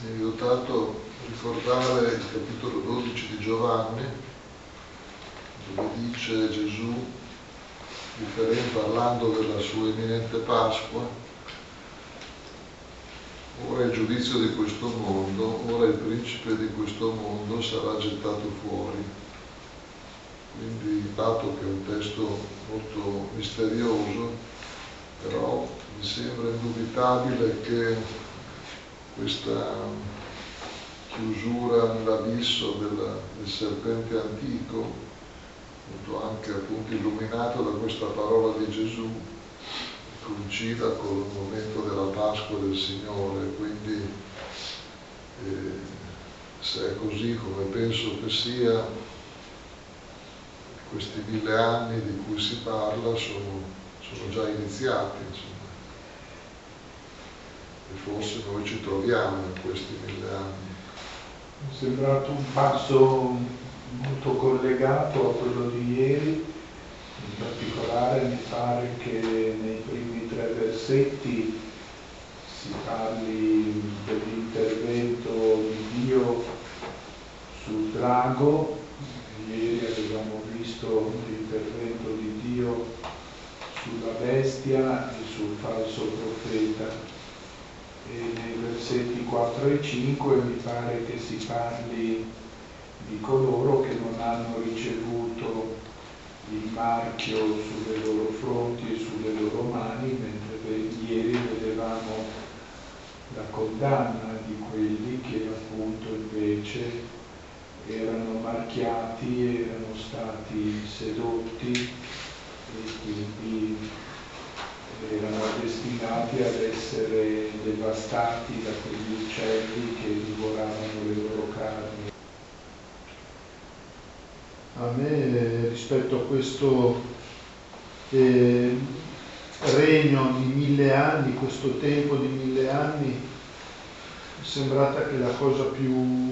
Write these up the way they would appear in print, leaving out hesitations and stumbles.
mi è aiutato a ricordare il capitolo 12 di Giovanni, dove dice Gesù, parlando della sua imminente Pasqua: ora il giudizio di questo mondo, ora il principe di questo mondo sarà gettato fuori. Quindi, dato che è un testo molto misterioso, però mi sembra indubitabile che questa chiusura nell'abisso del serpente antico, anche appunto illuminato da questa parola di Gesù, coincida con il momento della Pasqua del Signore. Quindi se è così come penso che sia, questi 1000 anni di cui si parla sono già iniziati, insomma. E forse noi ci troviamo in questi 1000 anni. Mi è sembrato un passo molto collegato a quello di ieri. In particolare mi pare che nei primi 3 versetti si parli dell'intervento di Dio sul drago. Ieri avevamo visto l'intervento di Dio sulla bestia e sul falso profeta. E nei versetti 4 e 5 mi pare che si parli di coloro che non hanno ricevuto il marchio sulle loro fronti e sulle loro mani, mentre ieri vedevamo la condanna di quelli che appunto invece erano marchiati, erano stati sedotti e quindi erano destinati ad essere devastati da quegli uccelli che divoravano le loro carni. A me, rispetto a questo regno di 1000 anni, questo tempo di 1000 anni, è sembrata che la cosa più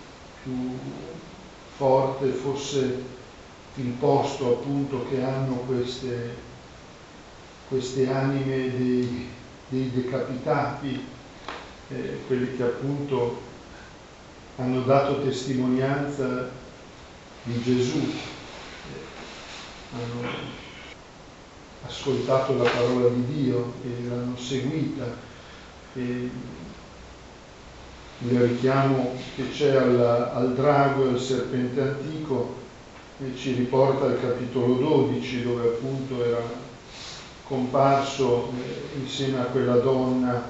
forte fosse il posto appunto che hanno queste anime dei decapitati, quelli che appunto hanno dato testimonianza di Gesù, hanno ascoltato la parola di Dio e l'hanno seguita. E il richiamo che c'è al drago e al serpente antico ci riporta al capitolo 12, dove appunto era comparso insieme a quella donna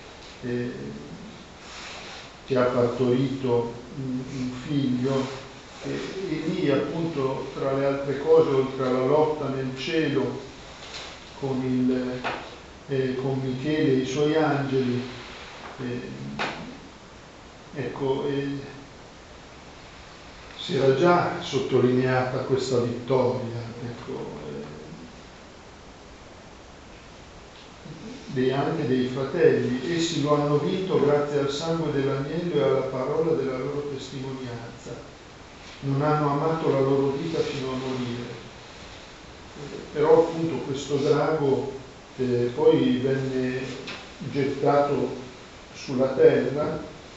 che ha partorito un figlio, e lì appunto, tra le altre cose, oltre alla lotta nel cielo con Michele e i suoi angeli, si era già sottolineata questa vittoria, anche dei fratelli. Essi lo hanno vinto grazie al sangue dell'agnello e alla parola della loro testimonianza. Non hanno amato la loro vita fino a morire. Però appunto questo drago poi venne gettato sulla terra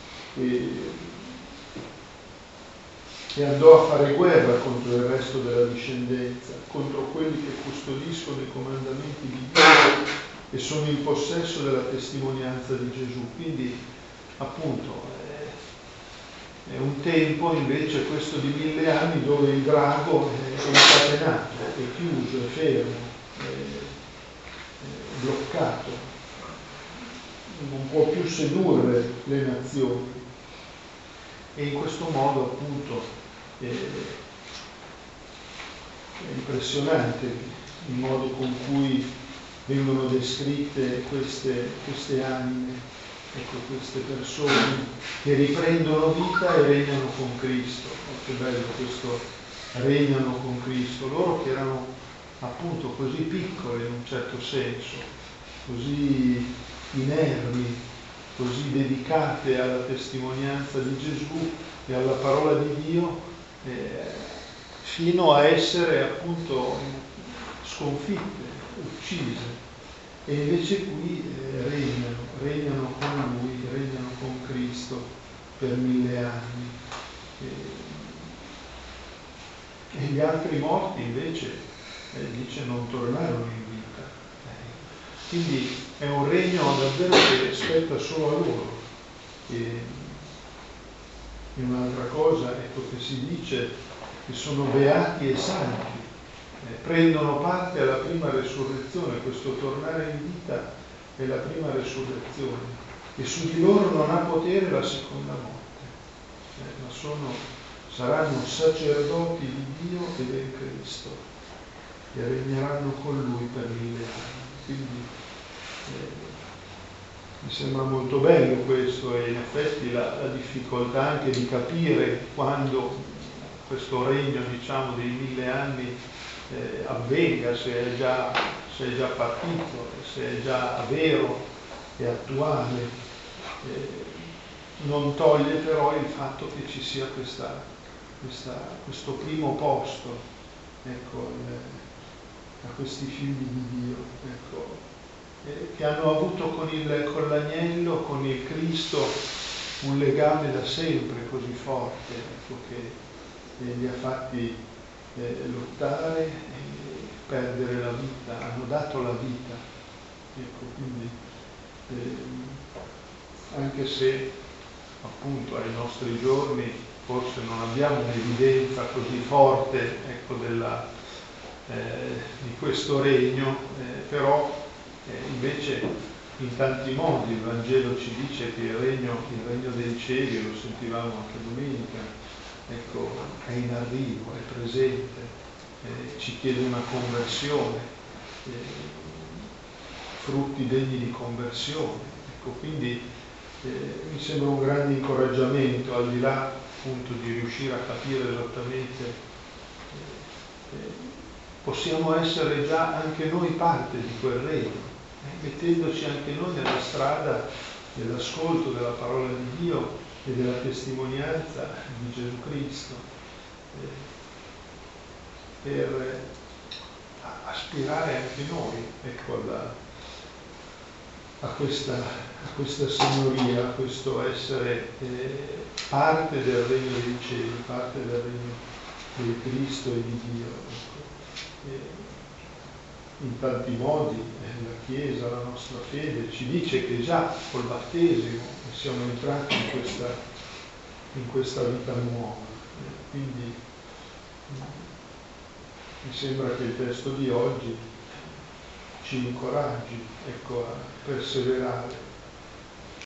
e andò a fare guerra contro il resto della discendenza, contro quelli che custodiscono i comandamenti di Dio e sono in possesso della testimonianza di Gesù. Quindi appunto è un tempo invece questo di 1000 anni dove il drago è incatenato, è chiuso, è fermo, è bloccato, non può più sedurre le nazioni. E in questo modo appunto è impressionante il modo con cui vengono descritte queste anime, queste persone che riprendono vita e regnano con Cristo. Che bello questo regnano con Cristo, loro che erano appunto così piccole in un certo senso, così inermi, così dedicate alla testimonianza di Gesù e alla parola di Dio, fino a essere appunto sconfitte, uccise. E invece qui regnano con Lui, regnano con Cristo. Cristo per 1000 anni. E gli altri morti invece, dice, non tornarono in vita. Quindi è un regno davvero che spetta solo a loro. E un'altra cosa, ecco, che si dice che sono beati e santi, prendono parte alla prima resurrezione. Questo tornare in vita è la prima resurrezione, e su di loro non ha potere la seconda morte, ma saranno sacerdoti di Dio e del Cristo, e regneranno con Lui per 1000 anni. Quindi mi sembra molto bello questo, e in effetti la difficoltà anche di capire quando questo regno, diciamo, dei 1000 anni avvenga, se è già partito, se è già vero e attuale, non toglie però il fatto che ci sia questo primo posto, ecco, a questi figli di Dio, ecco, che hanno avuto con l'agnello, con il Cristo, un legame da sempre così forte, ecco, che li ha fatti lottare e perdere la vita, hanno dato la vita. Ecco, quindi anche se appunto ai nostri giorni forse non abbiamo un'evidenza così forte, ecco, di questo regno, però invece in tanti modi il Vangelo ci dice che il regno dei cieli, lo sentivamo anche domenica, ecco, è in arrivo, è presente, ci chiede una conversione, frutti degni di conversione. Ecco, quindi mi sembra un grande incoraggiamento, al di là appunto di riuscire a capire esattamente, possiamo essere già anche noi parte di quel regno, mettendoci anche noi nella strada dell'ascolto della parola di Dio e della testimonianza di Gesù Cristo, per aspirare anche noi, ecco, a questa signoria, a questo essere parte del regno dei cieli, parte del regno del Cristo e di Dio. Ecco. In tanti modi la Chiesa, la nostra fede, ci dice che già col battesimo siamo entrati in questa vita nuova. Quindi mi sembra che il testo di oggi ci incoraggi, ecco, a perseverare